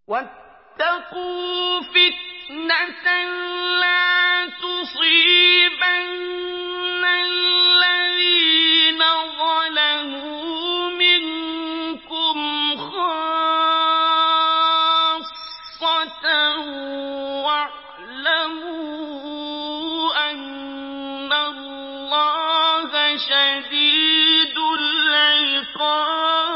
واتقوا فتنة لا تصيبن الذين ظلموا منكم خاصة واعلموا أن الله شديد العقاب